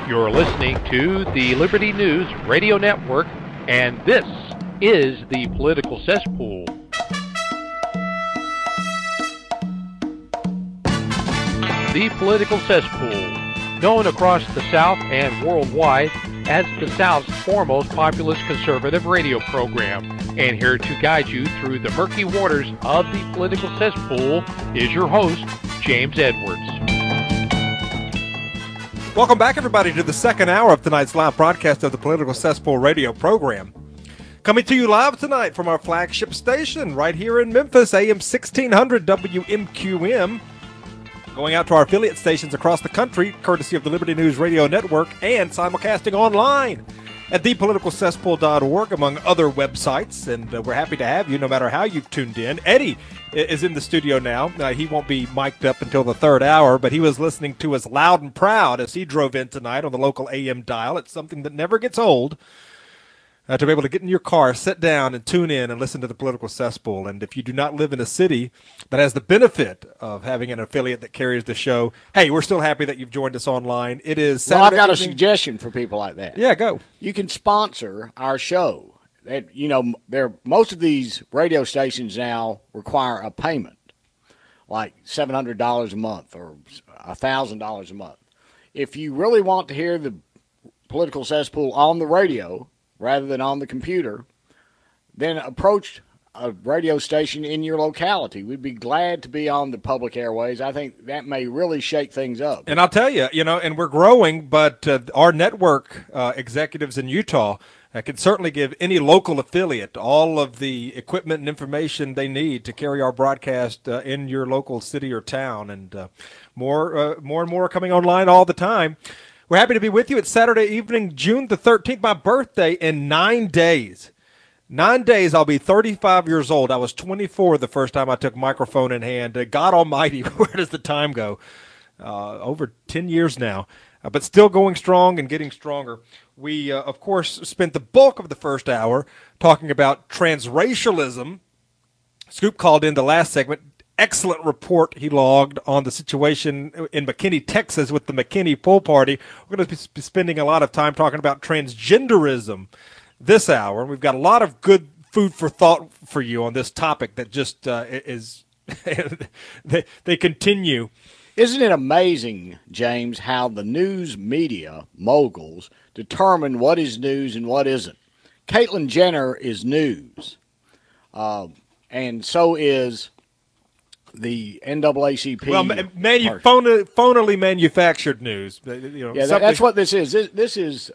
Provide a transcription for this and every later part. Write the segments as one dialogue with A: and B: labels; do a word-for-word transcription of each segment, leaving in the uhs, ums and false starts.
A: You're listening to the Liberty News Radio Network, and this is the Political Cesspool. The Political Cesspool, known across the South and worldwide as the South's foremost populist conservative radio program. And here to guide you through the murky waters of the Political Cesspool is your host, James Edwards.
B: Welcome back, everybody, to the second hour of tonight's live broadcast of the Political Cesspool radio program. Coming to you live tonight from our flagship station right here in Memphis, A M sixteen hundred W M Q M. Going out to our affiliate stations across the country, courtesy of the Liberty News Radio Network, and simulcasting online at the political cesspool dot org, among other websites. And uh, we're happy to have you no matter how you've tuned in. Eddie is in the studio now. Uh, he won't be mic'd up until the third hour, but he was listening to us loud and proud as he drove in tonight on the local A M dial. It's something that never gets old. Uh, to be able to get in your car, sit down, and tune in and listen to the Political Cesspool. And if you do not live in a city that has the benefit of having an affiliate that carries the show, hey, we're still happy that you've joined us online. It is Saturday.
C: Well, I've got a
B: evening.
C: suggestion for people like that.
B: Yeah, go.
C: You can sponsor our show. That, you know, there most of these radio stations now require a payment, like seven hundred dollars a month or one thousand dollars a month. If you really want to hear the Political Cesspool on the radio rather than on the computer, then approach a radio station in your locality. We'd be glad to be on the public airways. I think that may really shake things up.
B: And I'll tell you, you know, and we're growing, but uh, our network uh, executives in Utah uh, can certainly give any local affiliate all of the equipment and information they need to carry our broadcast uh, in your local city or town. And uh, more, uh, more and more are coming online all the time. We're happy to be with you. It's Saturday evening, June the thirteenth, my birthday in nine days. Nine days, I'll be thirty-five years old. I was twenty-four the first time I took microphone in hand. Uh, God almighty, where does the time go? Uh, over ten years now, uh, but still going strong and getting stronger. We, uh, of course, spent the bulk of the first hour talking about transracialism. Scoop called in the last segment. Excellent report he logged on the situation in McKinney, Texas with the McKinney pool party. We're going to be spending a lot of time talking about transgenderism this hour. We've got a lot of good food for thought for you on this topic that just uh, is they, they continue.
C: Isn't it amazing, James, how the news media moguls determine what is news and what isn't? Caitlyn Jenner is news, uh, and so is the N double A C P.
B: Well, manu- phone- phonily manufactured news. You know,
C: yeah, that, that's what this is. This, this is,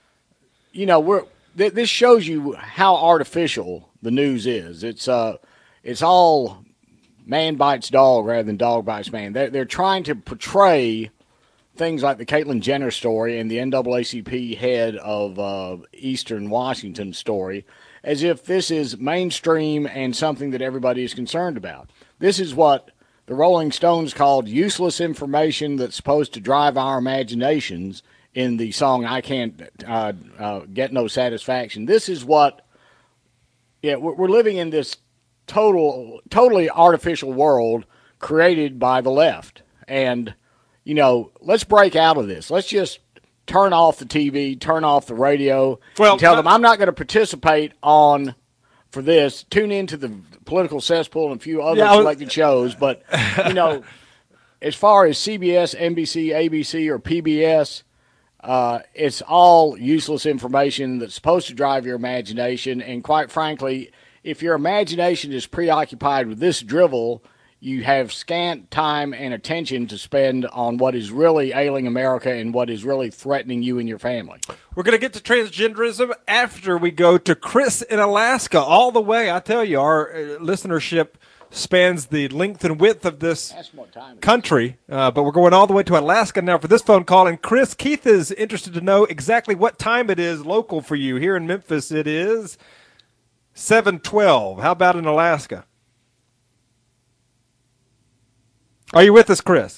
C: you know, we're th- this shows you how artificial the news is. It's uh, it's all man bites dog rather than dog bites man. They're, they're trying to portray things like the Caitlyn Jenner story and the N double A C P head of uh, Eastern Washington story as if this is mainstream and something that everybody is concerned about. This is what the Rolling Stones called useless information that's supposed to drive our imaginations in the song I Can't uh, uh, Get No Satisfaction. This is what, yeah, we're, we're living in this total, totally artificial world created by the left. And, you know, let's break out of this. Let's just turn off the T V, turn off the radio, well, and tell them I'm not going to participate on for this. Tune into the Political Cesspool and a few other yeah, selected shows. But, you know, as far as C B S, N B C, A B C, or P B S, uh, it's all useless information that's supposed to drive your imagination. And quite frankly, if your imagination is preoccupied with this drivel, you have scant time and attention to spend on what is really ailing America and what is really threatening you and your family.
B: We're going to get to transgenderism after we go to Chris in Alaska. All the way, I tell you, our uh, listenership spans the length and width of this country, uh, but we're going all the way to Alaska now for this phone call. And Chris, Keith is interested to know exactly what time it is local for you. Here in Memphis, it is seven twelve. How about in Alaska? Are you with us, Chris?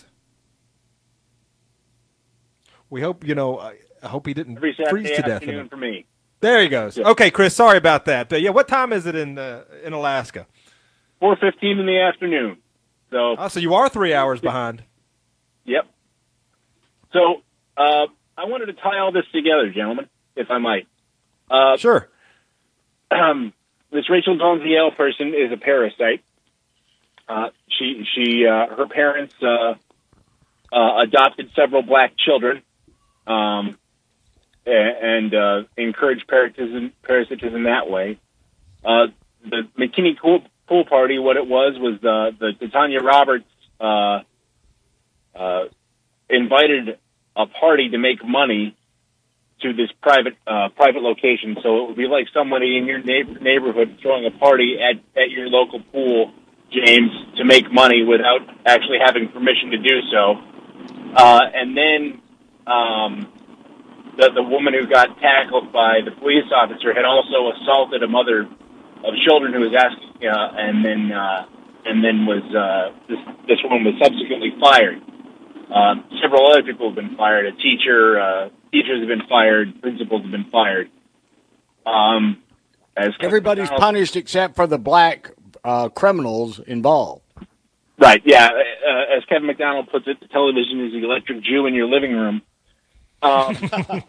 B: We hope, you know, I, I hope he didn't freeze to death.
D: Afternoon for me.
B: There he goes. Yeah. Okay, Chris, sorry about that. Uh, yeah, what time is it in uh, in Alaska?
D: four fifteen in the afternoon. So,
B: oh, so you are three hours behind.
D: Yep. So, uh, I wanted to tie all this together, gentlemen, if I might. Uh,
B: sure.
D: Um, this Rachel Dolezal person is a parasite. Uh, she, she, uh, her parents uh, uh, adopted several black children, um, and uh, encouraged parasitism, parasitism that way. Uh, the McKinney Pool, pool Party, what it was was the the Titania Roberts uh, uh, invited a party to make money to this private uh, private location. So it would be like somebody in your neighbor, neighborhood throwing a party at, at your local pool, James, to make money without actually having permission to do so. Uh, and then um, the, the woman who got tackled by the police officer had also assaulted a mother of children who was asking, uh, and then uh, and then was uh, this this woman was subsequently fired. Uh, several other people have been fired. A teacher, uh, teachers have been fired. Principals have been fired. Um, as
C: Everybody's punished except for the black uh, criminals involved.
D: Right, yeah. Uh, as Kevin McDonald puts it, the television is the electric Jew in your living room. Um,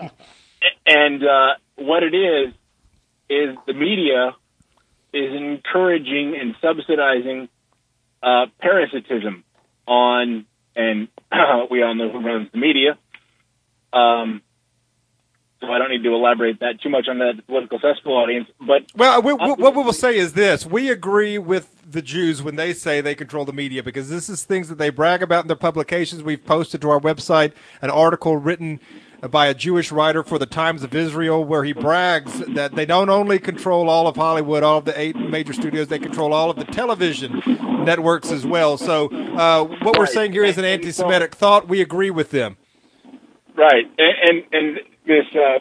D: and uh, what it is, is the media is encouraging and subsidizing uh, parasitism on, and we all know who runs the media. Um, so I don't need to elaborate that too much on that political cesspool audience. But
B: well, we, we, what we will say is this: we agree with the Jews when they say they control the media, because this is things that they brag about in their publications. We've posted to our website an article written by a Jewish writer for the Times of Israel, where he brags that they don't only control all of Hollywood, all of the eight major studios, they control all of the television networks as well. So uh, what we're saying here is an anti-Semitic thought. We agree with them.
D: Right. And, and, and this uh,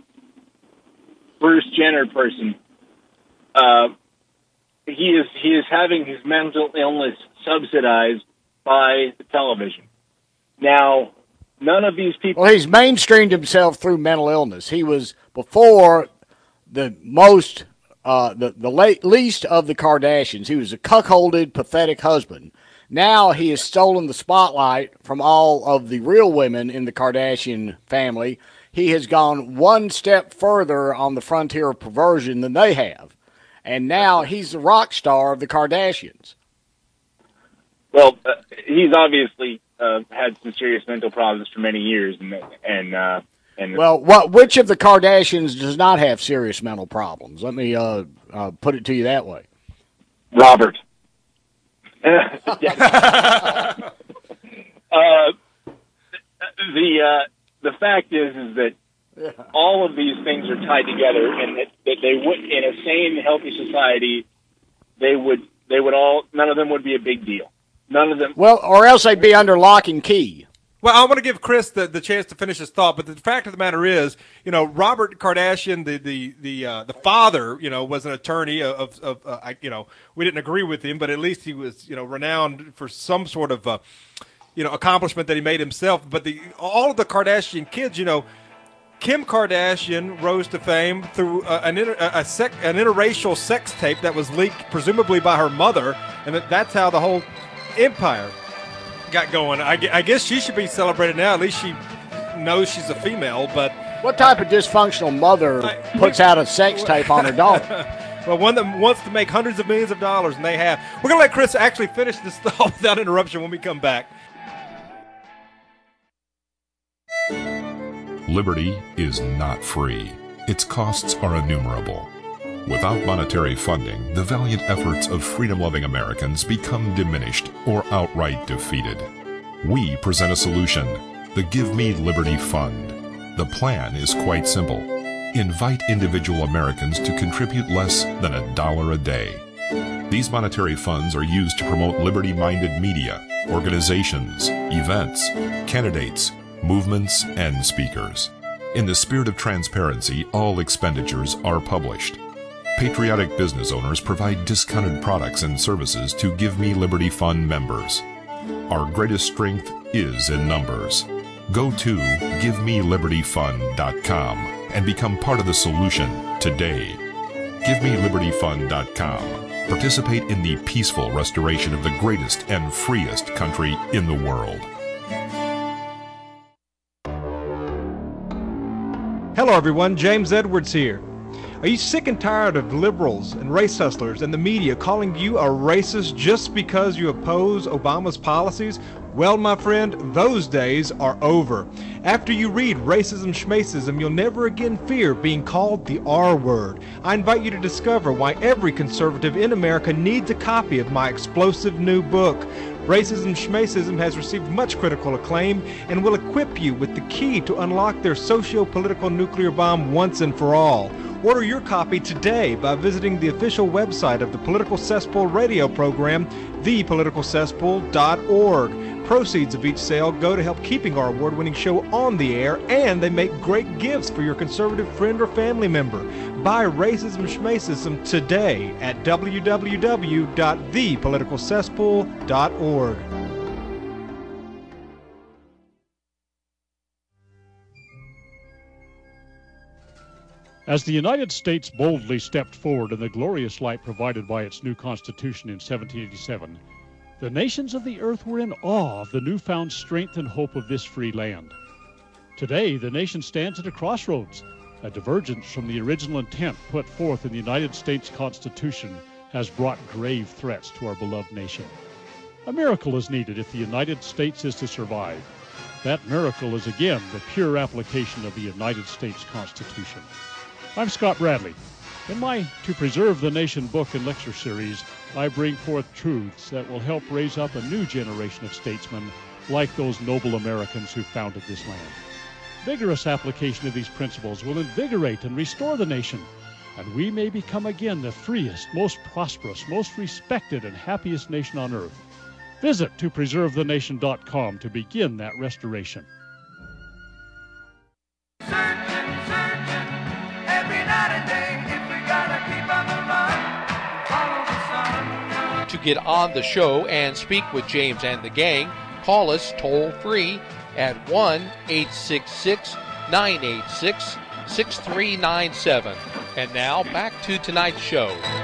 D: Bruce Jenner person, uh, he is he is having his mental illness subsidized by the television. Now, none of these people...
C: Well, he's mainstreamed himself through mental illness. He was, before, the most, uh, the, the late, least of the Kardashians. He was a cuckolded, pathetic husband. Now he has stolen the spotlight from all of the real women in the Kardashian family. He has gone one step further on the frontier of perversion than they have. And now he's the rock star of the Kardashians.
D: Well, uh, he's obviously... Uh, had some serious mental problems for many years, and and uh, and
C: well, what which of the Kardashians does not have serious mental problems? Let me uh, uh, put it to you that way.
D: Robert. uh, the uh, the fact is is that yeah. all of these things are tied together, and that, that they would, in a sane, healthy society, they would they would all none of them would be a big deal. None of them.
C: Well, or else they'd be under lock and key.
B: Well, I want to give Chris the, the chance to finish his thought, but the fact of the matter is, you know, Robert Kardashian, the the the uh, the father, you know, was an attorney of, of uh, I, you know, we didn't agree with him, but at least he was, you know, renowned for some sort of, uh, you know, accomplishment that he made himself. But the all of the Kardashian kids, you know, Kim Kardashian rose to fame through uh, an inter, a sec, an interracial sex tape that was leaked presumably by her mother, and that, that's how the whole empire got going. I, I guess she should be celebrated now. At least she knows she's a female. But
C: what type of dysfunctional mother I, puts out a sex tape on her daughter?
B: Well, one that wants to make hundreds of millions of dollars, and they have. We're going to let Chris actually finish this thought without interruption when we come back.
E: Liberty is not free. Its costs are innumerable. Without monetary funding, the valiant efforts of freedom-loving Americans become diminished or outright defeated. We present a solution, the Give Me Liberty Fund. The plan is quite simple. Invite individual Americans to contribute less than a dollar a day. These monetary funds are used to promote liberty-minded media, organizations, events, candidates, movements, and speakers. In the spirit of transparency, all expenditures are published. Patriotic business owners provide discounted products and services to Give Me Liberty Fund members. Our greatest strength is in numbers. Go to give me liberty fund dot com and become part of the solution today. give me liberty fund dot com. Participate in the peaceful restoration of the greatest and freest country in the world.
B: Hello, everyone. James Edwards here. Are you sick and tired of liberals and race hustlers and the media calling you a racist just because you oppose Obama's policies? Well, my friend, those days are over. After you read Racism Schmacism, you'll never again fear being called the R word. I invite you to discover why every conservative in America needs a copy of my explosive new book. Racism Schmacism has received much critical acclaim and will equip you with the key to unlock their socio-political nuclear bomb once and for all. Order your copy today by visiting the official website of the Political Cesspool radio program, the political cesspool dot org. Proceeds of each sale go to help keeping our award-winning show on the air, and they make great gifts for your conservative friend or family member. Buy Racism Schmacism today at w w w dot the political cesspool dot org.
F: As the United States boldly stepped forward in the glorious light provided by its new Constitution in seventeen eighty-seven, the nations of the earth were in awe of the newfound strength and hope of this free land. Today, the nation stands at a crossroads. A divergence from the original intent put forth in the United States Constitution has brought grave threats to our beloved nation. A miracle is needed if the United States is to survive. That miracle is again the pure application of the United States Constitution. I'm Scott Bradley. In my To Preserve the Nation book and lecture series, I bring forth truths that will help raise up a new generation of statesmen like those noble Americans who founded this land. Vigorous application of these principles will invigorate and restore the nation, and we may become again the freest, most prosperous, most respected, and happiest nation on earth. Visit to preserve the nation dot com to begin that restoration.
A: To get on the show and speak with James and the gang, call us toll free at one eight six six, nine eight six, six three nine seven. And now back to tonight's show.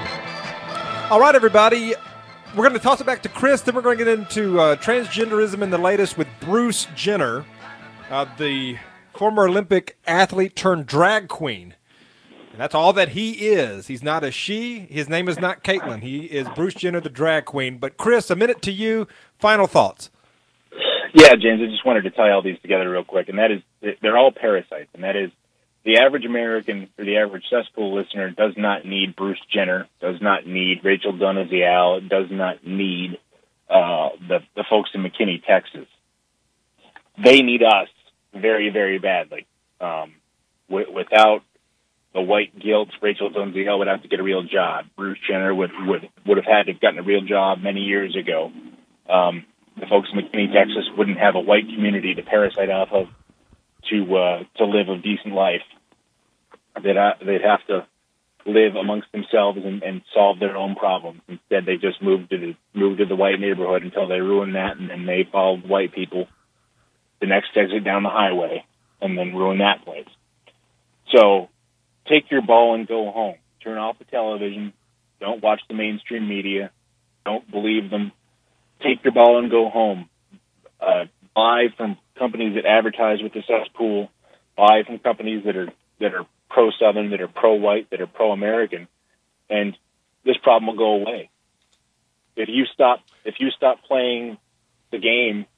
B: All right, everybody. We're going to toss it back to Chris. Then we're going to get into uh, transgenderism and the latest with Bruce Jenner, uh, the former Olympic athlete turned drag queen. And that's all that he is. He's not a she. His name is not Caitlyn. He is Bruce Jenner, the drag queen. But, Chris, a minute to you. Final thoughts.
D: Yeah, James, I just wanted to tie all these together real quick, and that is they're all parasites, and that is the average American or the average cesspool listener does not need Bruce Jenner, does not need Rachel Dolezal, does not need uh, the, the folks in McKinney, Texas. They need us very, very badly. Um, w- without the white guilt, Rachel Dolezal would have to get a real job. Bruce Jenner would would would have had to have gotten a real job many years ago. Um, the folks in McKinney, Texas, wouldn't have a white community to parasite off of to uh, to live a decent life. They'd ha- they'd have to live amongst themselves and, and solve their own problems. Instead, they just moved to the moved to the white neighborhood until they ruined that, and then they followed white people the next exit down the highway, and then ruin that place. So take your ball and go home. Turn off the television. Don't watch the mainstream media. Don't believe them. Take your ball and go home. Uh, buy from companies that advertise with the cesspool. Buy from companies that are that are pro-Southern, that are pro-white, that are pro-American, and this problem will go away. If you stop, if you stop playing the game,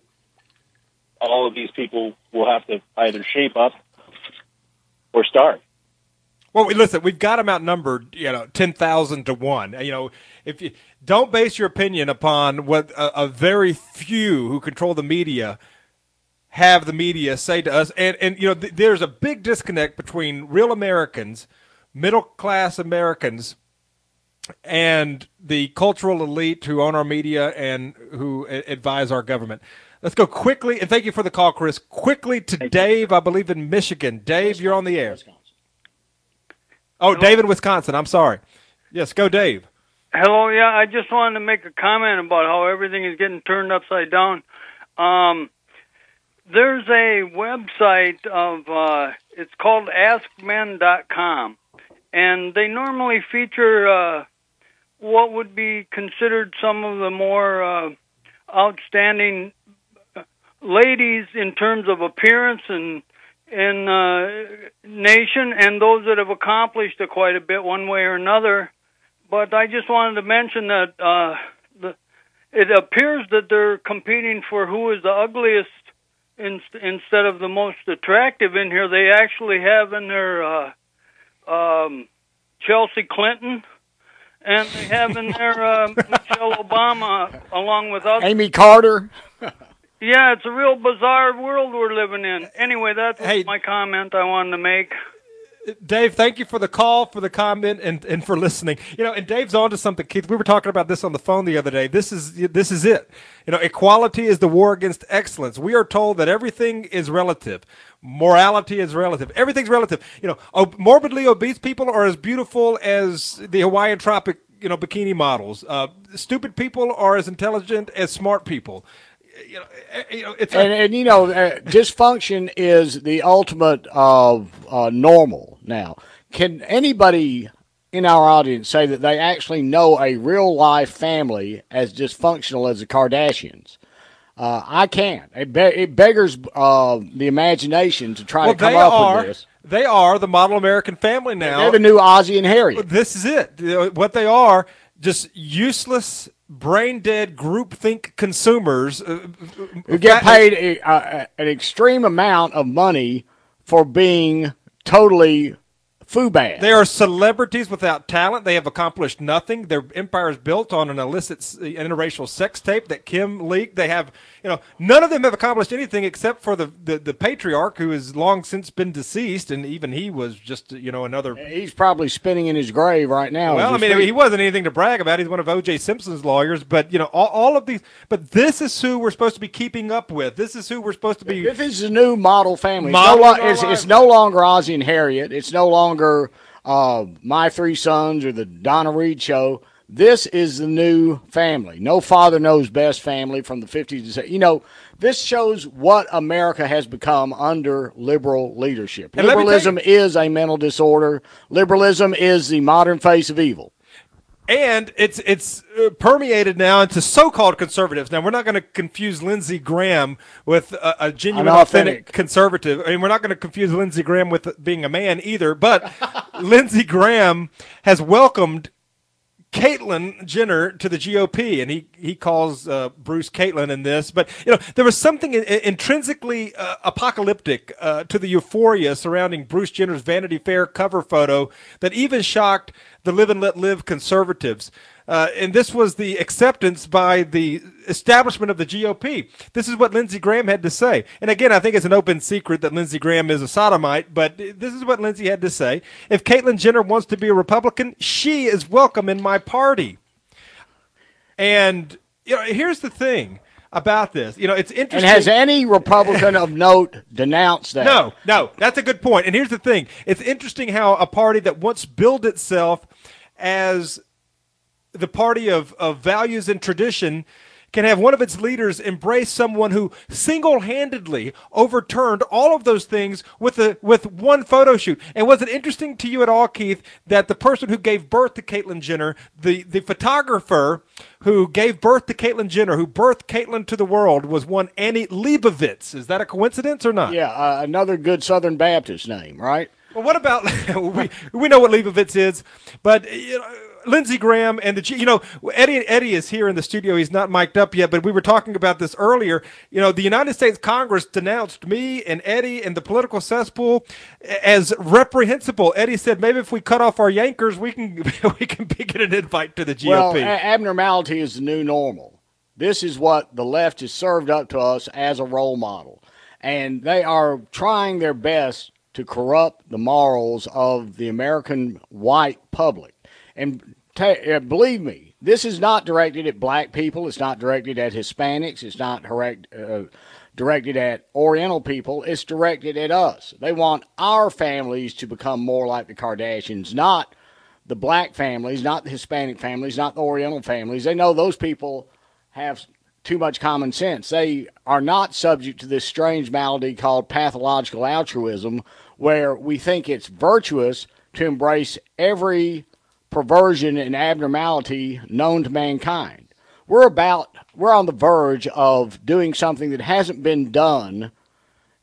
D: all of these people will have to either shape up or starve.
B: Well, listen, we've got them outnumbered, you know, ten thousand to one. You know, if you don't base your opinion upon what a, a very few who control the media have the media say to us. And, and you know, th- there's a big disconnect between real Americans, middle-class Americans, and the cultural elite who own our media and who a- advise our government. Let's go quickly, and thank you for the call, Chris, quickly to Dave, I believe, in Michigan. Dave, you're on the air. Oh, Hello? Dave in Wisconsin. I'm sorry. Yes, go, Dave.
G: Hello, yeah, I just wanted to make a comment about how everything is getting turned upside down. Um, there's a website of, uh, it's called ask men dot com, and they normally feature uh, what would be considered some of the more uh, outstanding ladies in terms of appearance and in uh, nation and those that have accomplished it quite a bit one way or another. But I just wanted to mention that uh, the, it appears that they're competing for who is the ugliest in, instead of the most attractive in here. They actually have in their uh, um, Chelsea Clinton, and they have in there uh, Michelle Obama along with others.
C: Amy Carter.
G: Yeah, it's a real bizarre world we're living in. Anyway, that's
B: Hey,
G: my comment I wanted to make.
B: Dave, thank you for the call, for the comment, and, and for listening. You know, and Dave's on to something, Keith. We were talking about this on the phone the other day. This is this is it. You know, equality is the war against excellence. We are told that everything is relative. Morality is relative. Everything's relative. You know, ob- morbidly obese people are as beautiful as the Hawaiian Tropic, you know, bikini models. Uh, stupid people are as intelligent as smart people. You know, you know, it's
C: and,
B: a,
C: and you know, uh, dysfunction is the ultimate of uh, normal. Now, can anybody in our audience say that they actually know a real life family as dysfunctional as the Kardashians? Uh, I can't. It, be- it beggars uh, the imagination to try
B: well,
C: to come
B: they
C: up
B: are,
C: with this.
B: They are the model American family now.
C: They're the new Ozzie and Harriet.
B: This is it. You know, what they are, just useless, brain-dead groupthink consumers uh,
C: who get paid a, a, an extreme amount of money for being totally foo-bad.
B: They are celebrities without talent. They have accomplished nothing. Their empire is built on an illicit interracial sex tape that Kim leaked. They have, you know, none of them have accomplished anything except for the, the, the patriarch who has long since been deceased, and even he was just, you know, another.
C: He's probably spinning in his grave right now.
B: Well, I mean, speak. He wasn't anything to brag about. He's one of O J Simpson's lawyers, but, you know, all, all of these. But this is who we're supposed to be keeping up with. This is who we're supposed to be.
C: This is a new model family.
B: Model
C: it's, no lo- it's, it's no longer Ozzie and Harriet. It's no longer uh, My Three Sons or the Donna Reed Show. This is the new family. No Father Knows Best family from the fifties. You know, this shows what America has become under liberal leadership.
B: And
C: Liberalism is a mental disorder. Liberalism is the modern face of evil.
B: And it's it's permeated now into so-called conservatives. Now, we're not going to confuse Lindsey Graham with a, a genuine, authentic conservative. I mean, we're not going to confuse Lindsey Graham with being a man either. But Lindsey Graham has welcomed Caitlyn Jenner to the G O P, and he he calls uh, Bruce Caitlyn in this. But you know, there was something in, in, intrinsically uh, apocalyptic uh, to the euphoria surrounding Bruce Jenner's Vanity Fair cover photo that even shocked the live and let live conservatives. Uh, and this was the acceptance by the establishment of the G O P. This is what Lindsey Graham had to say. And again, I think it's an open secret that Lindsey Graham is a sodomite, but this is what Lindsey had to say. If Caitlyn Jenner wants to be a Republican, she is welcome in my party. And, you know, here's the thing about this. You know, it's interesting.
C: And has any Republican of note denounced that?
B: No, no, that's a good point. And here's the thing. It's interesting how a party that once billed itself as the party of, of values and tradition can have one of its leaders embrace someone who single-handedly overturned all of those things with a, with one photo shoot. And was it interesting to you at all, Keith, that the person who gave birth to Caitlyn Jenner, the, the photographer who gave birth to Caitlyn Jenner, who birthed Caitlyn to the world, was one Annie Leibovitz? Is that a coincidence or not?
C: Yeah, uh, another good Southern Baptist name, right?
B: Well, what about we we know what Leibovitz is, but you know, Lindsey Graham and the you know Eddie Eddie is here in the studio. He's not mic'd up yet, but we were talking about this earlier. You know, the United States Congress denounced me and Eddie and the political cesspool as reprehensible. Eddie said maybe if we cut off our yankers, we can we can get an invite to the G O P.
C: Well, a- abnormality is the new normal. This is what the left has served up to us as a role model, and they are trying their best to corrupt the morals of the American white public. And ta- uh, believe me, this is not directed at black people. It's not directed at Hispanics. It's not direct, uh, directed at Oriental people. It's directed at us. They want our families to become more like the Kardashians, not the black families, not the Hispanic families, not the Oriental families. They know those people have too much common sense. They are not subject to this strange malady called pathological altruism, where we think it's virtuous to embrace every perversion and abnormality known to mankind. We're about we're on the verge of doing something that hasn't been done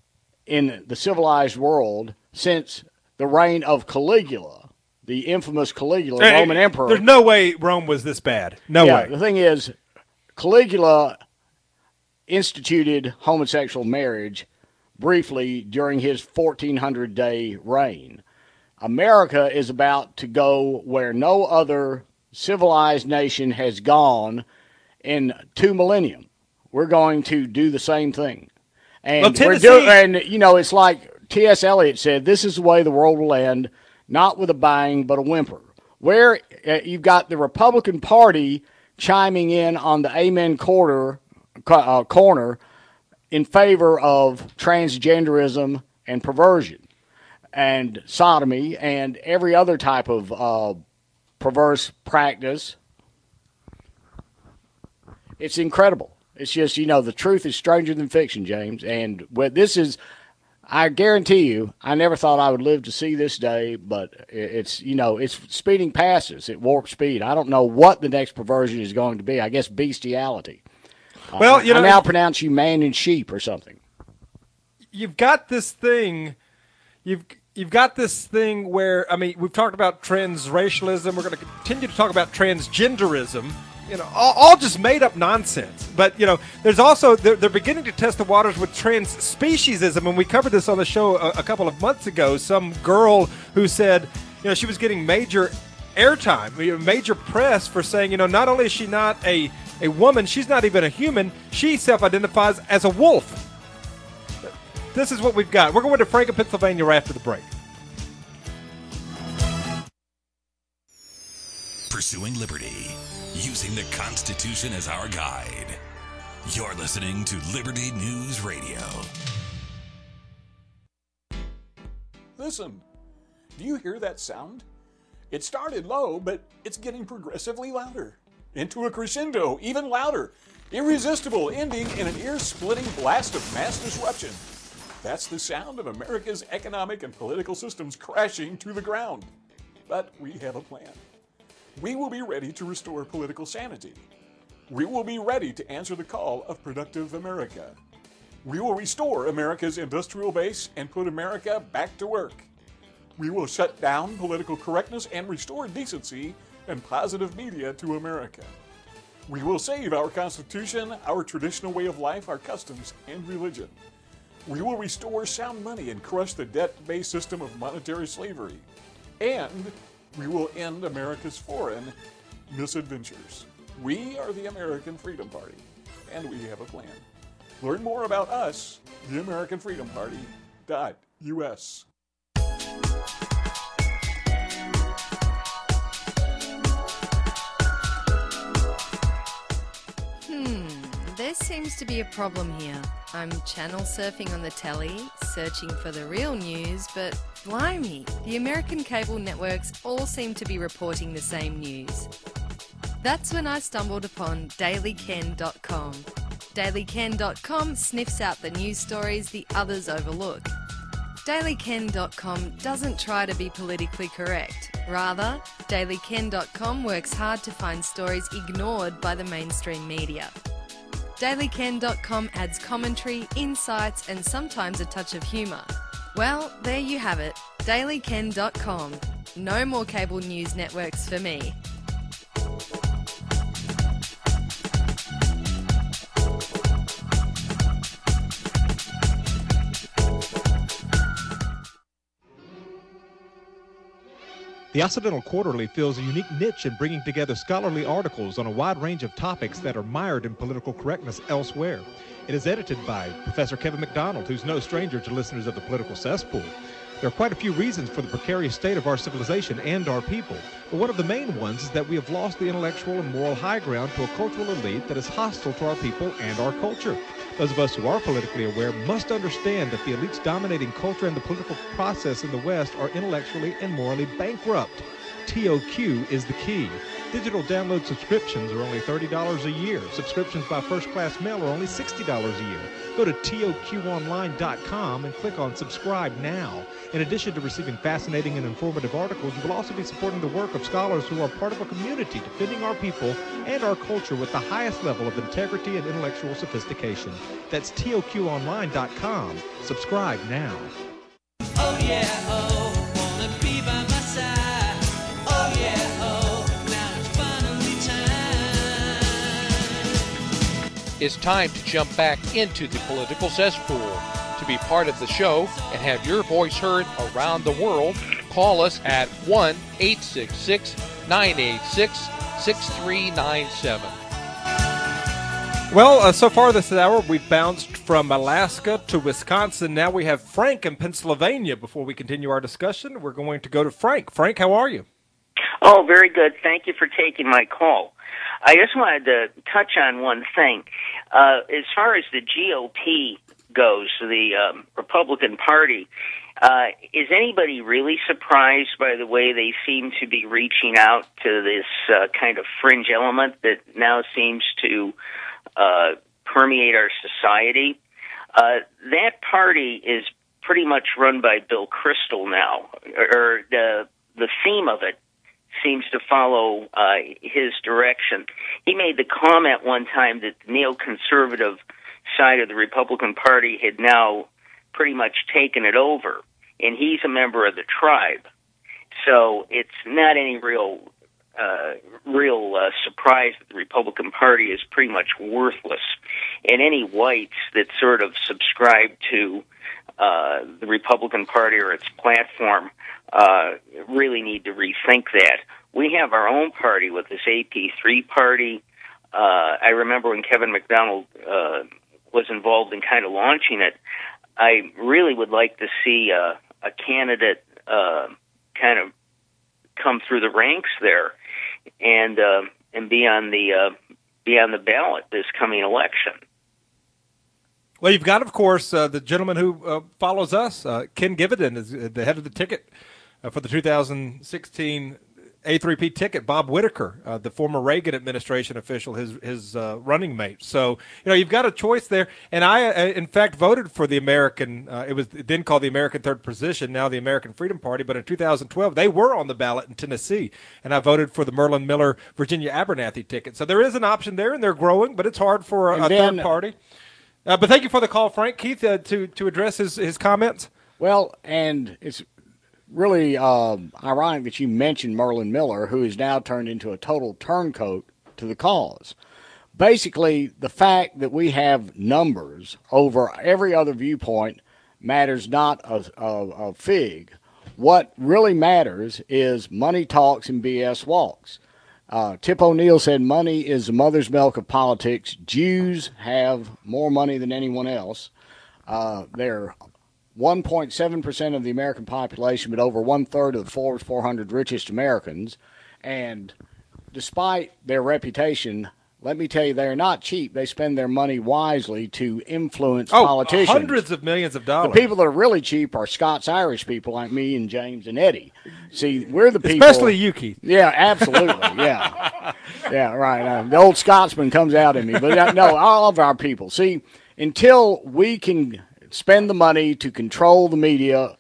C: in the civilized world since the reign of Caligula, the infamous Caligula,
B: Hey,
C: Roman emperor.
B: There's no way Rome was this bad. No
C: yeah,
B: way.
C: The thing is, Caligula instituted homosexual marriage briefly during his fourteen hundred day reign. America is about to go where no other civilized nation has gone in two millennium. We're going to do the same thing. And
B: well,
C: we're
B: Tennessee,
C: doing, and you know, it's like T S Eliot said, this is the way the world will end, not with a bang, but a whimper. Where uh, you've got the Republican Party chiming in on the Amen quarter, uh, corner in favor of transgenderism and perversion and sodomy and every other type of uh, perverse practice. It's incredible. It's just, you know, the truth is stranger than fiction, James. And what this is, I guarantee you, I never thought I would live to see this day, but it's, you know, it's speeding past us at warp speed. I don't know what the next perversion is going to be. I guess bestiality.
B: Well,
C: uh,
B: you know,
C: I now pronounce you man and sheep or something.
B: You've got this thing, you've you've got this thing where, I mean, we've talked about transracialism. We're going to continue to talk about transgenderism. You know, all, all just made up nonsense. But, you know, there's also, they're, they're beginning to test the waters with trans-speciesism. And we covered this on the show a, a couple of months ago. Some girl who said, you know, she was getting major airtime, you know, major press for saying, you know, not only is she not a, a woman, she's not even a human, she self-identifies as a wolf. This is what we've got. We're going to Franklin, Pennsylvania right after the break.
H: Pursuing liberty, using the Constitution as our guide. You're listening to Liberty News Radio.
I: Listen, do you hear that sound? It started low, but it's getting progressively louder. Into a crescendo, even louder. Irresistible, ending in an ear-splitting blast of mass disruption. That's the sound of America's economic and political systems crashing to the ground. But we have a plan. We will be ready to restore political sanity. We will be ready to answer the call of productive America. We will restore America's industrial base and put America back to work. We will shut down political correctness and restore decency and positive media to America. We will save our Constitution, our traditional way of life, our customs, and religion. We will restore sound money and crush the debt-based system of monetary slavery. And we will end America's foreign misadventures. We are the American Freedom Party, and we have a plan. Learn more about us, the American Freedom Party dot U S.
J: Hmm, there seems to be a problem here. I'm channel surfing on the telly, searching for the real news, but blimey, the American cable networks all seem to be reporting the same news. That's when I stumbled upon Daily Ken dot com. Daily Ken dot com sniffs out the news stories the others overlook. Daily Ken dot com doesn't try to be politically correct. Rather, Daily Ken dot com works hard to find stories ignored by the mainstream media. Daily Ken dot com adds commentary, insights, and sometimes a touch of humour. Well, there you have it, Daily Ken dot com. No more cable news networks for me.
K: The Occidental Quarterly fills a unique niche in bringing together scholarly articles on a wide range of topics that are mired in political correctness elsewhere. It is edited by Professor Kevin McDonald, who's no stranger to listeners of the Political Cesspool. There are quite a few reasons for the precarious state of our civilization and our people, but one of the main ones is that we have lost the intellectual and moral high ground to a cultural elite that is hostile to our people and our culture. Those of us who are politically aware must understand that the elites dominating culture and the political process in the West are intellectually and morally bankrupt. T O Q is the key. Digital download subscriptions are only thirty dollars a year. Subscriptions by first-class mail are only sixty dollars a year. Go to T O Q online dot com and click on Subscribe Now. In addition to receiving fascinating and informative articles, you will also be supporting the work of scholars who are part of a community defending our people and our culture with the highest level of integrity and intellectual sophistication. That's T O Q online dot com. Subscribe now.
L: Oh yeah, oh, wanna be by my side. Oh yeah, oh, now it's finally time.
A: It's time to jump back into the political cesspool. To be part of the show and have your voice heard around the world, call us at one eight six six, nine eight six, six three nine seven.
B: Well, uh, so far this hour, we've bounced from Alaska to Wisconsin. Now we have Frank in Pennsylvania. Before we continue our discussion, we're going to go to Frank. Frank, how are you?
M: Oh, very good. Thank you for taking my call. I just wanted to touch on one thing. Uh, as far as the G O P goes, the um, Republican Party, uh, is anybody really surprised by the way they seem to be reaching out to this uh, kind of fringe element that now seems to uh, permeate our society? Uh, that party is pretty much run by Bill Kristol now, or the the theme of it seems to follow uh, his direction. He made the comment one time that the neoconservative side of the Republican Party had now pretty much taken it over, and he's a member of the tribe. So it's not any real uh, real uh, surprise that the Republican Party is pretty much worthless. And any whites that sort of subscribe to uh, the Republican Party or its platform uh, really need to rethink that. We have our own party with this A P three party. Uh, I remember when Kevin McDonald uh, was involved in kind of launching it. I really would like to see uh, a candidate uh, kind of come through the ranks there and uh, and be on the uh, be on the ballot this coming election.
B: Well, you've got, of course, uh, the gentleman who uh, follows us, uh, Ken Givenden, is the head of the ticket uh, for the two thousand sixteen A three P ticket. Bob Whitaker, uh, the former Reagan administration official, his his uh, running mate. So, you know, you've got a choice there. And I, uh, in fact, voted for the American, uh, it was then called the American Third Position, now the American Freedom Party. But in two thousand twelve, they were on the ballot in Tennessee. And I voted for the Merlin Miller, Virginia Abernathy ticket. So there is an option there, and they're growing, but it's hard for a, a
C: then,
B: third party. Uh, but thank you for the call, Frank. Keith, uh, to, to address his, his comments?
C: Well, and it's really uh, ironic that you mentioned Merlin Miller, who is now turned into a total turncoat to the cause. Basically, the fact that we have numbers over every other viewpoint matters not a, a, a fig. What really matters is money talks and B S walks. Uh, Tip O'Neill said money is the mother's milk of politics. Jews have more money than anyone else. Uh, they're one point seven percent of the American population, but over one-third of the Forbes four hundred richest Americans. And despite their reputation, let me tell you, they're not cheap. They spend their money wisely to influence
B: oh,
C: politicians.
B: Hundreds of millions of dollars.
C: The people that are really cheap are Scots-Irish people like me and James and Eddie. See, we're the people.
B: Especially you, Keith.
C: Yeah, absolutely. Yeah. Yeah, right. Uh, the old Scotsman comes out in me. But uh, no, all of our people. See, until we can spend the money to control the media,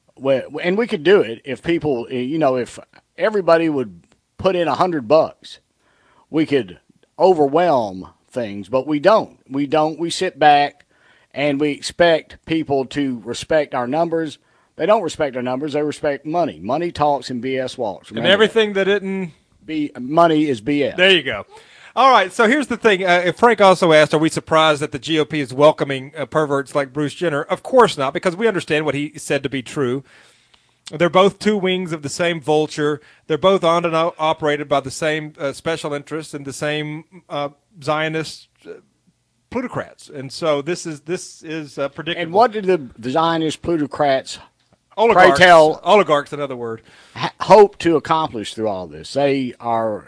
C: and we could do it if people, you know, if everybody would put in a hundred bucks, we could overwhelm things, but we don't. We don't. We sit back and we expect people to respect our numbers. They don't respect our numbers. They respect money. Money talks and B S walks.
B: Remember and everything that, that didn't
C: be money is B S.
B: There you go. All right, so here's the thing. Uh, Frank also asked, are we surprised that the G O P is welcoming uh, perverts like Bruce Jenner? Of course not, because we understand what he said to be true. They're both two wings of the same vulture. They're both owned and operated by the same uh, special interests and the same uh, Zionist uh, plutocrats. And so this is this is uh, predictable.
C: And what did the, the Zionist plutocrats,
B: oligarchs,
C: pray tell,
B: oligarchs, another word,
C: ha- hope to accomplish through all this? They are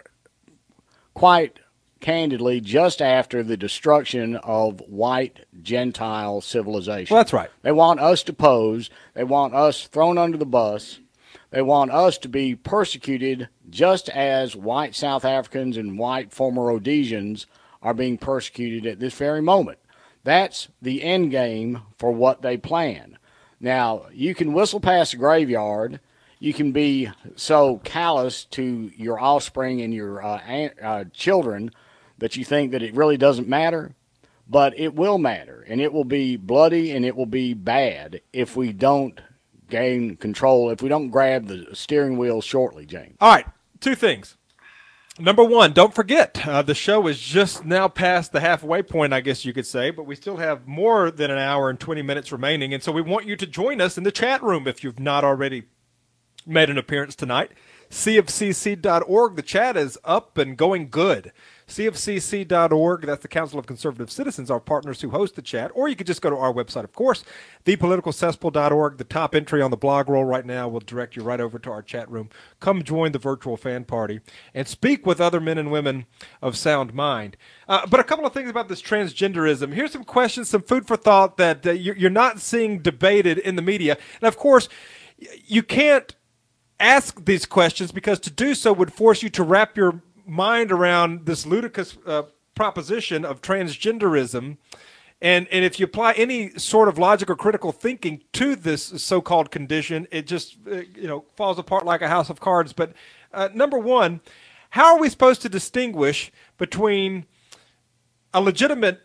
C: quite candidly just after the destruction of white Gentile civilization.
B: Well, that's right.
C: They want us to pose. They want us thrown under the bus. They want us to be persecuted just as white South Africans and white former Rhodesians are being persecuted at this very moment. That's the end game for what they plan. Now, you can whistle past the graveyard. You can be so callous to your offspring and your uh, aunt, uh, children that you think that it really doesn't matter. But it will matter, and it will be bloody, and it will be bad if we don't gain control, if we don't grab the steering wheel shortly, James.
B: All right, two things. Number one, don't forget, uh, the show is just now past the halfway point, I guess you could say, but we still have more than an hour and twenty minutes remaining, and so we want you to join us in the chat room if you've not already made an appearance tonight. C F C C dot org, the chat is up and going good. C F C C dot org, that's the Council of Conservative Citizens, our partners who host the chat. Or you could just go to our website, of course, the political cesspool dot org. The top entry on the blog roll right now will direct you right over to our chat room. Come join the virtual fan party and speak with other men and women of sound mind. Uh, but a couple of things about this transgenderism. Here's some questions, some food for thought that uh, you're not seeing debated in the media. And, of course, you can't ask these questions because to do so would force you to wrap your mind around this ludicrous uh, proposition of transgenderism. And and if you apply any sort of logic or critical thinking to this so-called condition, it just uh, you know falls apart like a house of cards. But uh, number one, how are we supposed to distinguish between a legitimate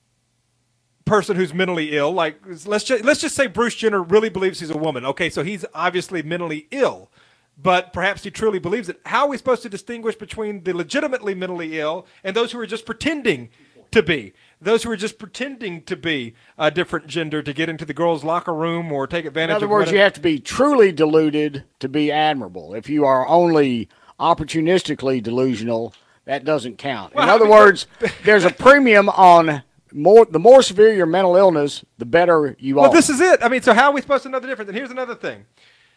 B: person who's mentally ill, like let's just, let's just say Bruce Jenner really believes he's a woman. Okay, so he's obviously mentally ill, but perhaps he truly believes it. How are we supposed to distinguish between the legitimately mentally ill and those who are just pretending to be, those who are just pretending to be a different gender to get into the girls' locker room or take advantage
C: of? In other
B: of
C: words, you have to be truly deluded to be admirable. If you are only opportunistically delusional, that doesn't count.
B: Well,
C: In other
B: I mean,
C: words, there's a premium on more. The more severe your mental illness, the better you
B: well,
C: are.
B: Well, this is it. I mean, so how are we supposed to know the difference? And here's another thing.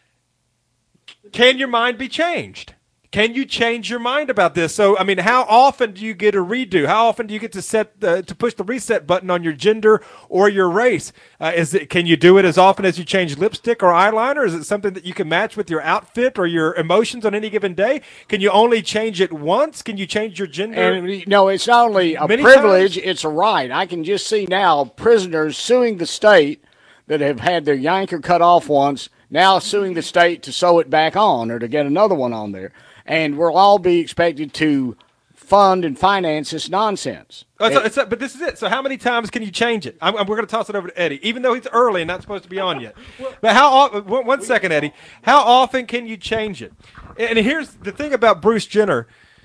B: Can your mind be changed? Can you change your mind about this? So, I mean, how often do you get a redo? How often do you get to set the, to push the reset button on your gender or your race? Uh, is it, can you do it as often as you change lipstick or eyeliner? Is it something that you can match with your outfit or your emotions on any given day? Can you only change it once? Can you change your gender?
C: And no, it's not only a
B: Many
C: privilege,
B: times?
C: it's a right. I can just see now prisoners suing the state that have had their yanker cut off once, now suing the state to sew it back on or to get another one on there. And we'll all be expected to fund and finance this nonsense.
B: Oh, so, so, but this is it. So how many times can you change it? I'm, I'm, we're going to toss it over to Eddie, even though he's early and not supposed to be on yet. But how? One, one second, Eddie. How often can you change it? And here's the thing about Bruce Jenner.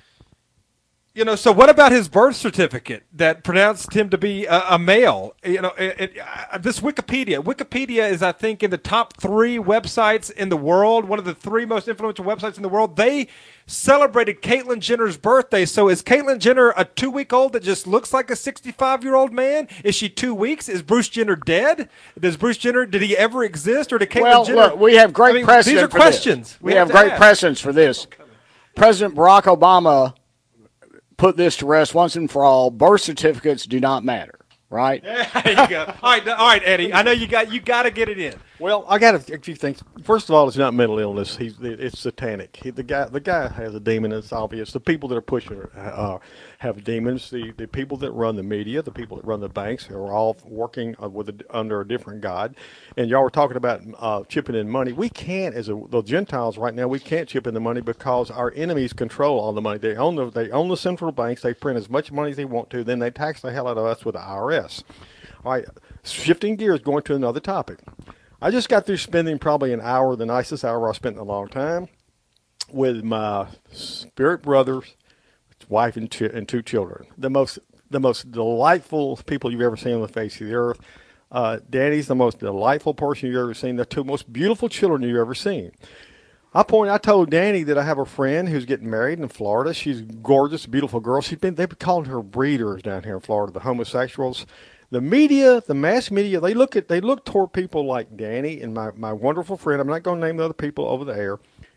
B: You know, so what about his birth certificate that pronounced him to be a, a male? You know, it, it, uh, this Wikipedia. Wikipedia is, I think, in the top three websites in the world, one of the three most influential websites in the world. They celebrated Caitlyn Jenner's birthday. So is Caitlyn Jenner a two-week-old that just looks like a sixty-five-year-old man? Is she two weeks? Is Bruce Jenner dead? Does Bruce Jenner, did he ever exist? Or did Caitlyn
C: well,
B: Jenner?
C: Look, we have great
B: I mean,
C: precedent
B: These are
C: for
B: questions.
C: This. We, we have, have great ask. precedents for this. President Barack Obama put this to rest once and for all. Birth certificates do not matter, right?
B: There you go. All right, all right, Eddie. I know you got you got to get it in.
N: Well, I got a few things. First of all, it's not mental illness. He's it's satanic. He, the guy the guy has a demon. It's obvious. The people that are pushing it uh, have demons. The the people that run the media, the people that run the banks, are all working uh, with a, under a different god. And y'all were talking about uh, chipping in money. We can't, as a, the Gentiles right now, we can't chip in the money because our enemies control all the money. They own the they own the central banks. They print as much money as they want to. Then they tax the hell out of us with the I R S. All right, shifting gears, going to another topic. I just got through spending probably an hour, the nicest hour I've spent in a long time, with my spirit brother's wife and, ch- and two children. The most the most delightful people you've ever seen on the face of the earth. Uh, Danny's the most delightful person you've ever seen. The two most beautiful children you've ever seen. I point. I told Danny that I have a friend who's getting married in Florida. She's a gorgeous, beautiful girl. She's been they've been calling her breeders down here in Florida, the homosexuals. The media, the mass media, they look at they look toward people like Danny and my, my wonderful friend. I'm not going to name the other people over the air.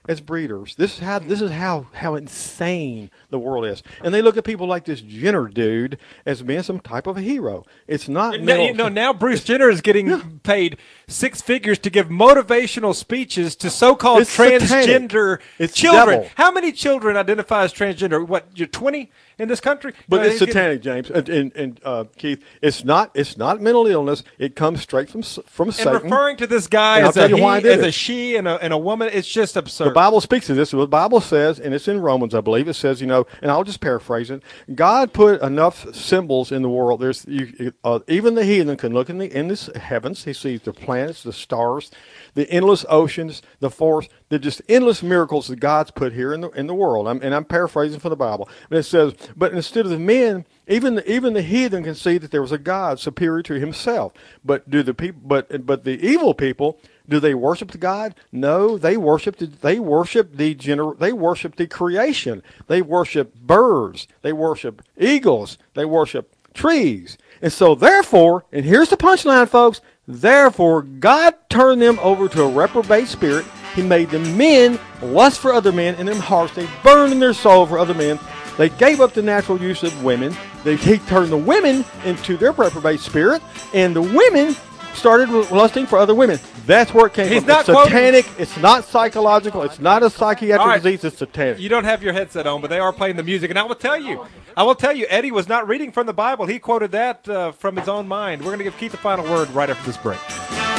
N: as breeders. This is how this is how, how insane the world is. And they look at people like this Jenner dude as being some type of a hero. It's not.
B: No, you know, now Bruce Jenner is getting yeah. paid six figures to give motivational speeches to so-called
N: it's
B: transgender
N: it's
B: children.
N: devil.
B: How many children identify as transgender? What, you're twenty in this country?
N: But
B: uh,
N: it's satanic, James. And, and, and uh, Keith, it's not it's not mental illness. It comes straight from from
B: and
N: Satan.
B: And referring to this guy
N: and
B: as,
N: I'll
B: a,
N: tell you
B: he,
N: why I did
B: as
N: it.
B: a she and a, and a woman, it's just absurd.
N: The Bible speaks to this. The Bible says, and it's in Romans, I believe, it says, you know, and I'll just paraphrase it. God put enough symbols in the world. There's you, uh, even the heathen can look in the in the heavens. He sees the planets, the stars, the endless oceans, the forests. They're just endless miracles that God's put here in the in the world. I'm, and I'm paraphrasing from the Bible. But it says, but instead of the men, even the, even the heathen can see that there was a God superior to himself. But do the people? But but the evil people. Do they worship the God? No, they worship the, they worship the gener, they worship the creation. They worship birds. They worship eagles. They worship trees. And so therefore, and here's the punchline, folks, therefore God turned them over to a reprobate spirit. He made them men, lust for other men in their hearts. They burned in their soul for other men. They gave up the natural use of women. They, he turned the women into their reprobate spirit, and the women started lusting for other women. That's where it came
B: He's
N: from.
B: not
N: It's satanic.
B: quoting.
N: It's not psychological. It's not a psychiatric
B: Right.
N: disease. It's satanic.
B: You don't have your headset on, but they are playing the music. And I will tell you, I will tell you, Eddie was not reading from the Bible. He quoted that uh, from his own mind. We're going to give Keith the final word right after this break.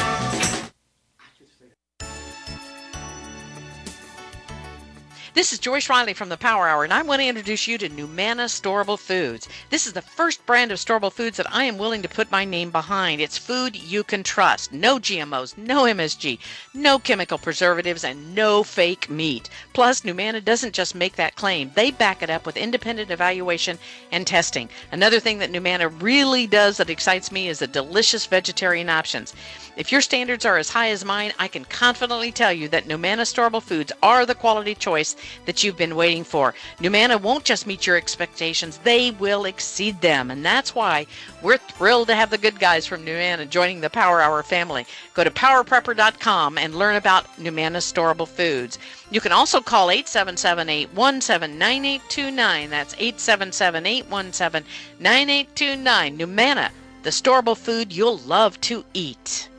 O: This is Joyce Riley from the Power Hour, and I want to introduce you to Numana Storable Foods. This is the first brand of storable foods that I am willing to put my name behind. It's food you can trust. No G M Os, no M S G, no chemical preservatives, and no fake meat. Plus, Numana doesn't just make that claim. They back it up with independent evaluation and testing. Another thing that Numana really does that excites me is the delicious vegetarian options. If your standards are as high as mine, I can confidently tell you that Numana Storable Foods are the quality choice that you've been waiting for. Numana won't just meet your expectations, they will exceed them. And that's why we're thrilled to have the good guys from Numana joining the Power Hour family. Go to power prepper dot com and learn about Numana Storable Foods. You can also call eight seven seven, eight one seven, nine eight two nine. That's eight seven seven, eight one seven, nine eight two nine. Numana, the storable food you'll love to eat.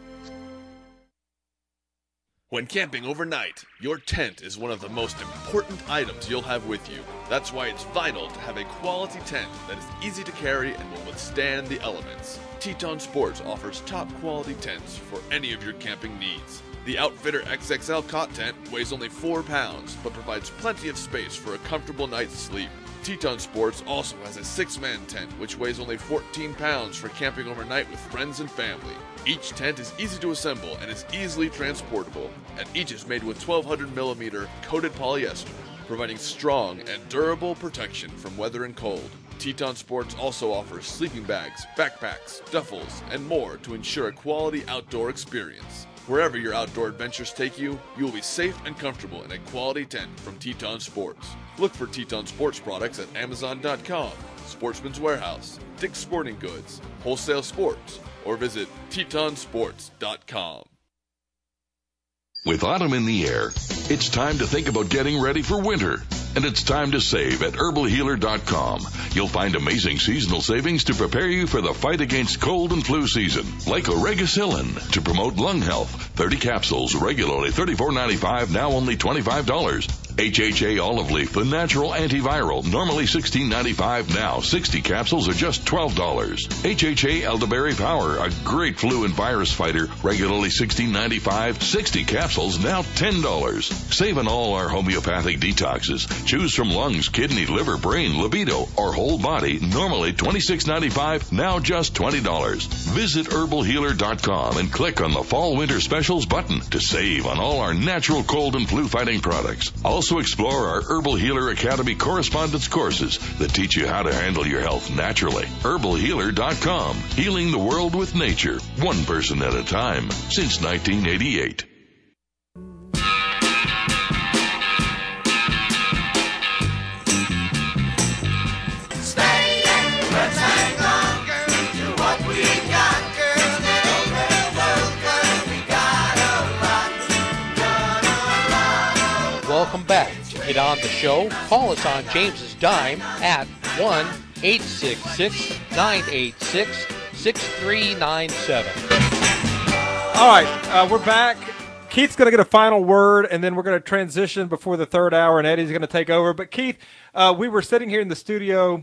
P: When camping overnight, your tent is one of the most important items you'll have with you. That's why it's vital to have a quality tent that is easy to carry and will withstand the elements. Teton Sports offers top quality tents for any of your camping needs. The Outfitter X X L cot tent weighs only four pounds, but provides plenty of space for a comfortable night's sleep. Teton Sports also has a six-man tent, which weighs only fourteen pounds for camping overnight with friends and family. Each tent is easy to assemble and is easily transportable, and each is made with twelve hundred millimeter coated polyester, providing strong and durable protection from weather and cold. Teton Sports also offers sleeping bags, backpacks, duffels, and more to ensure a quality outdoor experience. Wherever your outdoor adventures take you, you will be safe and comfortable in a quality tent from Teton Sports. Look for Teton Sports products at amazon dot com, Sportsman's Warehouse, Dick's Sporting Goods, Wholesale Sports, or visit teton sports dot com.
Q: With autumn in the air, it's time to think about getting ready for winter. And it's time to save at herbal healer dot com. You'll find amazing seasonal savings to prepare you for the fight against cold and flu season. Like Oregacillin to promote lung health. thirty capsules, regularly thirty-four ninety-five, now only twenty-five dollars. H H A Olive Leaf, the natural antiviral, normally sixteen ninety-five, now sixty capsules are just twelve dollars. H H A Elderberry Power, a great flu and virus fighter, regularly sixteen ninety-five, sixty capsules, now ten dollars. Save on all our homeopathic detoxes. Choose from lungs, kidney, liver, brain, libido, or whole body, normally twenty-six ninety-five, now just twenty dollars. Visit herbal healer dot com and click on the Fall Winter Specials button to save on all our natural cold and flu fighting products. Also explore our Herbal Healer Academy correspondence courses that teach you how to handle your health naturally. herbal healer dot com, healing the world with nature, one person at a time, since nineteen eighty-eight.
A: welcome back. To get on the show, call us on James's Dime at one eight six six, nine eight six, six three nine seven.
B: All right, uh, we're back. Keith's going to get a final word, and then we're going to transition before the third hour, and Eddie's going to take over. But, Keith, uh, we were sitting here in the studio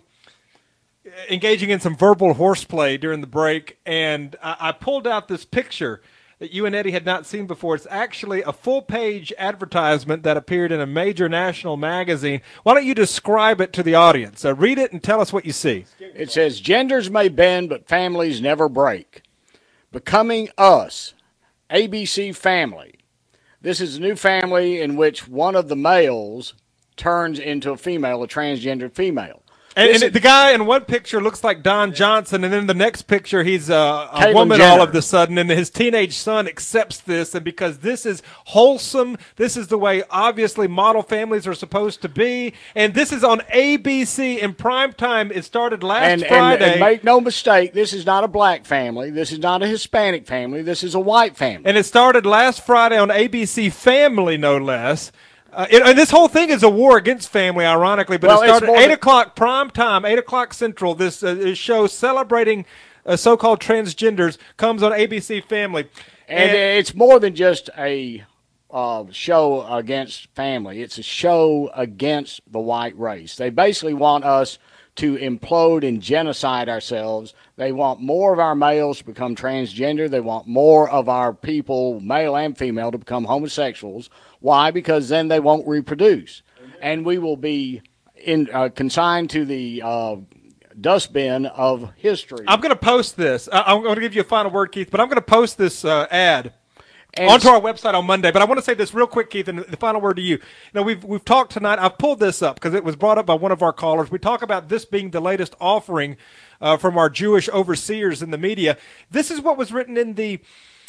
B: engaging in some verbal horseplay during the break, and I, I pulled out this picture that you and Eddie had not seen before. It's actually a full-page advertisement that appeared in a major national magazine. Why don't you describe it to the audience? Uh, read it and tell us what you see.
C: It says, genders may bend, but families never break. Becoming Us, A B C Family. This is a new family in which one of the males turns into a female, a transgender female.
B: And, and
C: is,
B: the guy in one picture looks like Don Johnson, and then the next picture he's uh, a
C: Caitlyn
B: woman
C: Jenner.
B: all of a sudden, and his teenage son accepts this, and because this is wholesome, this is the way obviously model families are supposed to be, and this is on A B C in prime time. It started last
C: and,
B: Friday.
C: And, and make no mistake, this is not a black family. This is not a Hispanic family. This is a white family.
B: And it started last Friday on A B C Family, no less. Uh, it, and this whole thing is a war against family, ironically, but
C: Well,
B: it
C: it's
B: started
C: more
B: at eight
C: than-
B: o'clock prime time, eight o'clock Central. This uh, show celebrating uh, so-called transgenders comes on A B C Family.
C: And, it's more than just a uh, show against family. It's a show against the white race. They basically want us to implode and genocide ourselves. They want more of our males to become transgender. They want more of our people, male and female, to become homosexuals. Why? Because then they won't reproduce. And we will be in, uh, consigned to the uh, dustbin of history.
B: I'm going to post this. I- I'm going to give you a final word, Keith, but I'm going to post this uh, ad
C: And
B: onto our website on Monday. But I want to say this real quick, Keith, and the final word to you. You know, we've we've talked tonight. I've pulled this up because it was brought up by one of our callers. We talk about this being the latest offering uh, from our Jewish overseers in the media. This is what was written in the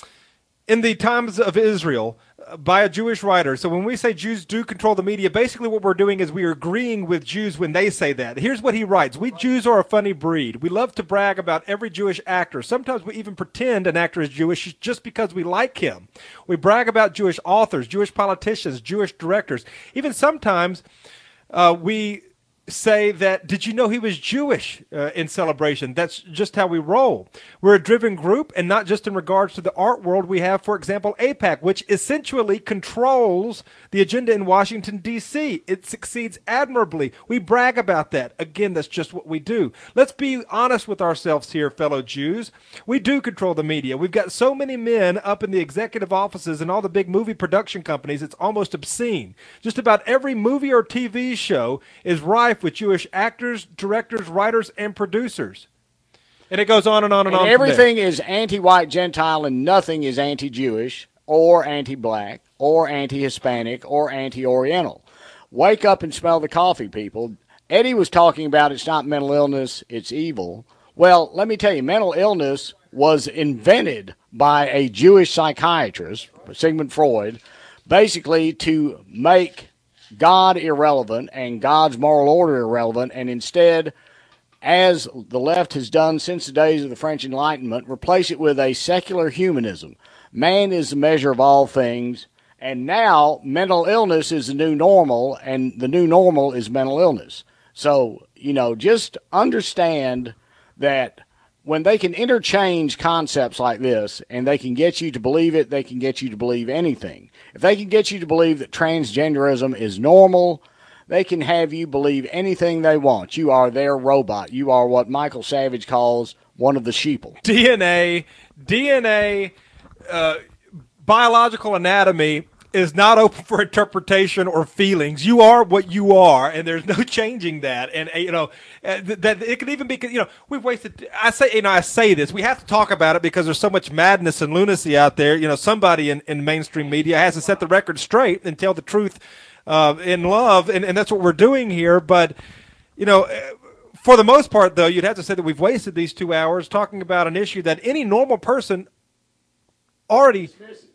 B: in the Times of Israel uh, by a Jewish writer. So when we say Jews do control the media, basically what we're doing is we are agreeing with Jews when they say that. Here's what he writes. We Jews are a funny breed. We love to brag about every Jewish actor. Sometimes we even pretend an actor is Jewish just because we like him. We brag about Jewish authors, Jewish politicians, Jewish directors. Even sometimes uh, we say that, did you know he was Jewish uh, in celebration? That's just how we roll. We're a driven group, and not just in regards to the art world. We have, for example, AIPAC, which essentially controls the agenda in Washington, D C It succeeds admirably. We brag about that. Again, that's just what we do. Let's be honest with ourselves here, fellow Jews. We do control the media. We've got so many men up in the executive offices and all the big movie production companies, it's almost obscene. Just about every movie or T V show is rife with Jewish actors, directors, writers, and producers. And it goes on and on and,
C: And
B: on.
C: everything is anti-white Gentile and nothing is anti-Jewish or anti-black or anti-Hispanic or anti-Oriental. Wake up and smell the coffee, people. Eddie was talking about it's not mental illness, it's evil. Well, let me tell you, mental illness was invented by a Jewish psychiatrist, Sigmund Freud, basically to make God irrelevant and God's moral order irrelevant, and instead, as the left has done since the days of the French Enlightenment, replace it with a secular humanism. Man is the measure of all things, and now mental illness is the new normal, and the new normal is mental illness. So, you know, just understand that when they can interchange concepts like this and they can get you to believe it, they can get you to believe anything. If they can get you to believe that transgenderism is normal, they can have you believe anything they want. You are their robot. You are what Michael Savage calls one of the sheeple.
B: D N A, D N A, uh, biological anatomy is not open for interpretation or feelings. You are what you are, and there's no changing that. And uh, you know uh, th- that it could even be. You know, we've wasted. I say, you know, I say this. We have to talk about it because there's so much madness and lunacy out there. You know, somebody in, in mainstream media has to set the record straight and tell the truth uh, in love, and, and that's what we're doing here. But you know. Uh, For the most part, though, you'd have to say that we've wasted these two hours talking about an issue that any normal person already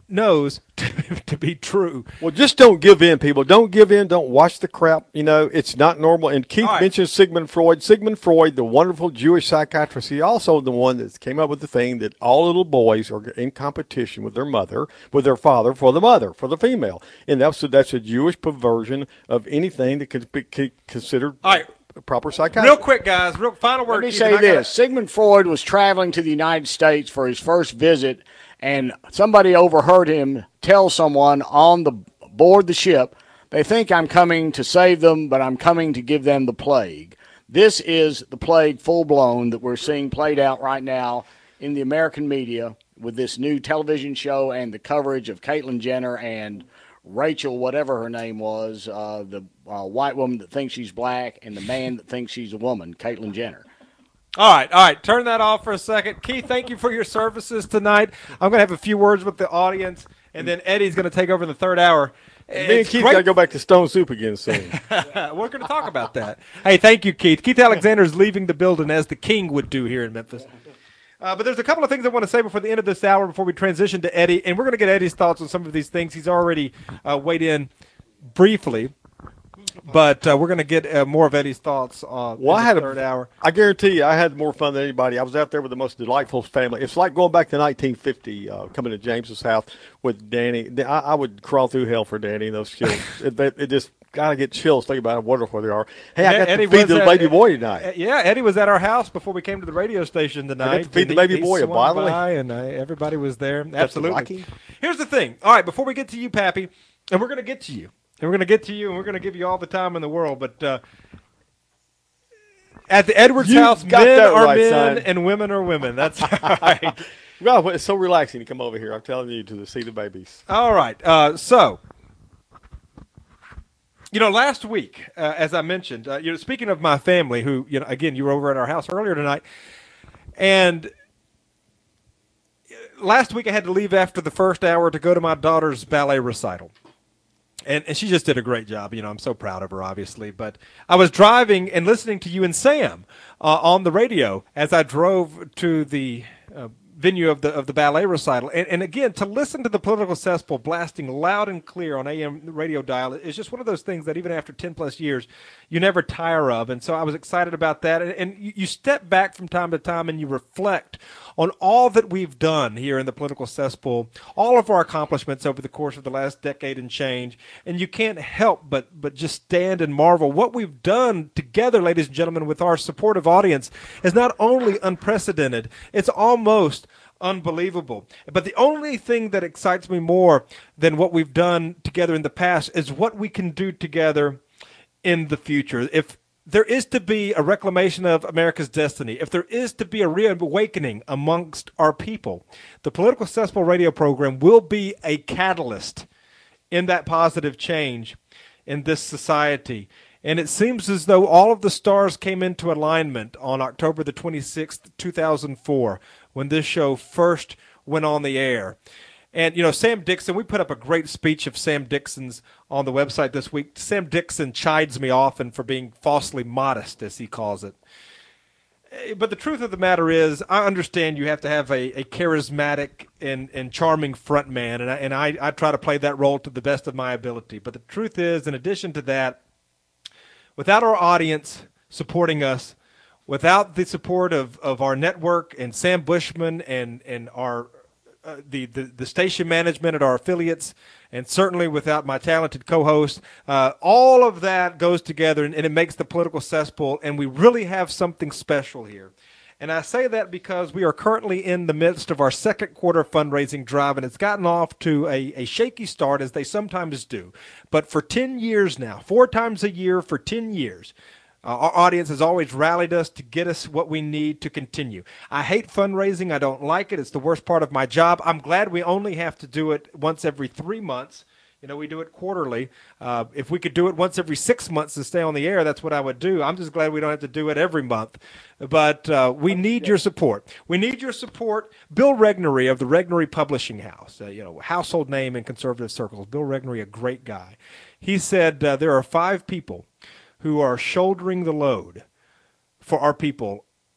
B: knows to, to be true.
N: Well, just don't give in, people. Don't give in. Don't watch the crap. You know, it's not normal. And Keith
B: right.
N: mentioned Sigmund Freud. Sigmund Freud, the wonderful Jewish psychiatrist, he also the one that came up with the thing that all little boys are in competition with their mother, with their father, for the mother, for the female. And that's a, that's a Jewish perversion of anything that could be considered
B: all right.
N: proper psychiatry.
B: Real quick, guys. Real final word.
C: Let me
B: Keith,
C: say
B: and I
C: this.
B: gotta-
C: Sigmund Freud was traveling to the United States for his first visit, and somebody overheard him tell someone on the board the ship, they think I'm coming to save them, but I'm coming to give them the plague. This is the plague full-blown that we're seeing played out right now in the American media with this new television show and the coverage of Caitlyn Jenner and Rachel, whatever her name was, uh, the uh, white woman that thinks she's black and the man that thinks she's a woman, Caitlyn Jenner.
B: All right, all right. Turn that off for a second. Keith, thank you for your services tonight. I'm going to have a few words with the audience, and then Eddie's going to take over the third hour.
N: Me and
B: It's
N: Keith
B: great-
N: got to go back to Stone Soup again soon.
B: We're going to talk about that. Hey, thank you, Keith. Keith Alexander is leaving the building as the king would do here in Memphis. Uh, but there's a couple of things I want to say before the end of this hour, before we transition to Eddie, and we're going to get Eddie's thoughts on some of these things. He's already uh, weighed in briefly, but uh, we're going to get uh, more of Eddie's thoughts on
N: Well,
B: in
N: I
B: the
N: had
B: third
N: a,
B: hour.
N: I guarantee you, I had more fun than anybody. I was out there with the most delightful family. It's like going back to nineteen fifty, uh, coming to James's house with Danny. I, I would crawl through hell for Danny and those chills. it, it, it just gotta get chills thinking about how wonderful they are. Hey, I got
B: Eddie
N: to feed
B: was
N: the
B: at-
N: baby boy tonight.
B: uh, Yeah, Eddie was at our house before we came to the radio station tonight.
N: to feed
B: and
N: the
B: he-
N: baby
B: he
N: boy a
B: swung
N: bottle.
B: by, and uh, everybody was there.
N: That's
B: Absolutely.
N: lucky.
B: Here's the thing. All right, before we get to you, Pappy, and we're going to get to you, and we're going to get to you, and we're going to give you all the time in the world, but uh, at the Edwards
N: You
B: house,
N: got
B: men
N: that
B: are
N: right,
B: men
N: son.
B: and women are women. That's right.
N: Well, it's so relaxing to come over here. I'm telling you, to see the babies.
B: All right. Uh, so, you know, last week, uh, as I mentioned, uh, you know, speaking of my family, who, you know, again, you were over at our house earlier tonight, and last week I had to leave after the first hour to go to my daughter's ballet recital. And, and she just did a great job. You know, I'm so proud of her, obviously. But I was driving and listening to you and Sam uh, on the radio as I drove to the uh, venue of the of the ballet recital. And, and again, to listen to the political cesspool blasting loud and clear on A M radio dial is just one of those things that even after ten plus years, you never tire of. And so I was excited about that. And, and you, you step back from time to time and you reflect on all that we've done here in the political cesspool, all of our accomplishments over the course of the last decade and change. And you can't help but but just stand and marvel. What we've done together, ladies and gentlemen, with our supportive audience is not only unprecedented, it's almost unbelievable. But the only thing that excites me more than what we've done together in the past is what we can do together in the future. If there is to be a reclamation of America's destiny, if there is to be a reawakening amongst our people, the Political Cesspool radio program will be a catalyst in that positive change in this society. And it seems as though all of the stars came into alignment on October the twenty-sixth, two thousand four, when this show first went on the air. And, you know, Sam Dixon, we put up a great speech of Sam Dixon's on the website this week. Sam Dixon chides me often for being falsely modest, as he calls it. But the truth of the matter is, I understand you have to have a, a charismatic and, and charming front man, and, I, and I, I try to play that role to the best of my ability. But the truth is, in addition to that, without our audience supporting us, without the support of, of our network and Sam Bushman and, and our uh, the, the, the station management at our affiliates, and certainly without my talented co-host, uh, all of that goes together and, and it makes the political cesspool, and we really have something special here. And I say that because we are currently in the midst of our second quarter fundraising drive, and it's gotten off to a, a shaky start, as they sometimes do. But for ten years now, four times a year for ten years, uh, our audience has always rallied us to get us what we need to continue. I hate fundraising. I don't like it. It's the worst part of my job. I'm glad we only have to do it once every three months. You know, we do it quarterly. Uh, if we could do it once every six months to stay on the air, that's what I would do. I'm just glad we don't have to do it every month. But uh, we need your support. We need your support. Bill Regnery of the Regnery Publishing House, uh, you know, household name in conservative circles. Bill Regnery, a great guy. He said uh, there are five people who are shouldering the load for our people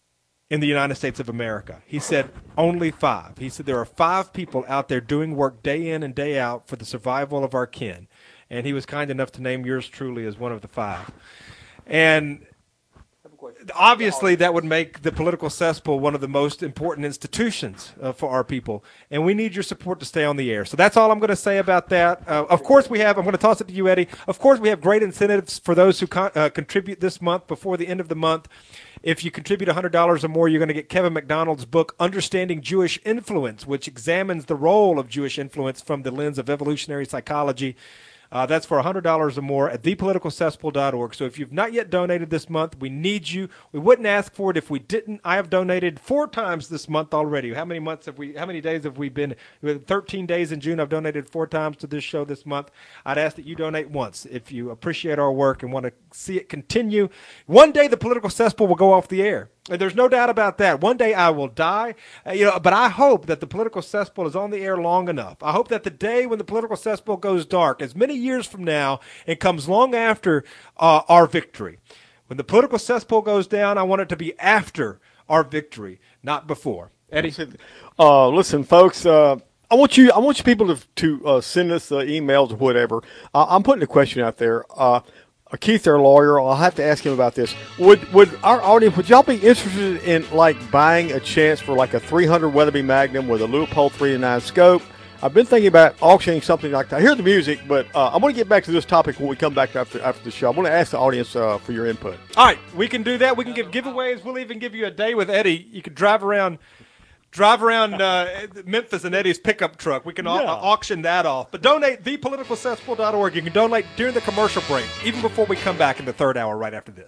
B: in the United States of America. He said only five. He said there are five people out there doing work day in and day out for the survival of our kin. And he was kind enough to name yours truly as one of the five. And obviously that would make the political cesspool one of the most important institutions uh, for our people. And we need your support to stay on the air. So that's all I'm going to say about that. Uh, of course we have, I'm going to toss it to you, Eddie. Of course we have great incentives for those who con- uh, contribute this month before the end of the month. If you contribute one hundred dollars or more, you're going to get Kevin McDonald's book, Understanding Jewish Influence, which examines the role of Jewish influence from the lens of evolutionary psychology. Uh, that's for one hundred dollars or more at the political cesspool dot org. So if you've not yet donated this month, we need you. We wouldn't ask for it if we didn't. I have donated four times this month already. How many months have we? How many days have we been? We had thirteen days in June. I've donated four times to this show this month. I'd ask that you donate once if you appreciate our work and want to see it continue. One day the political cesspool will go off the air. There's no doubt about that. One day I will die, uh, you know. But I hope that the political cesspool is on the air long enough. I hope that the day when the political cesspool goes dark, as many years from now, it comes long after uh, our victory. When the political cesspool goes down, I want it to be after our victory, not before. Eddie,
N: uh, listen, folks. Uh, I want you. I want you people to to uh, send us uh, emails or whatever. Uh, I'm putting a question out there. Uh, Uh, Keith, our lawyer, I'll have to ask him about this. Would would our audience, would y'all be interested in like buying a chance for like a three hundred Weatherby Magnum with a Leupold three to nine scope? I've been thinking about auctioning something like that. I hear the music, but uh, I want to get back to this topic when we come back after after the show. I want to ask the audience uh, for your input.
B: All right, we can do that. We can give giveaways. We'll even give you a day with Eddie. You can drive around. Drive around uh, Memphis in Eddie's pickup truck. We can au-
N: Yeah.
B: auction that off. But donate the political cesspool dot org. You can donate during the commercial break, even before we come back in the third hour right after this.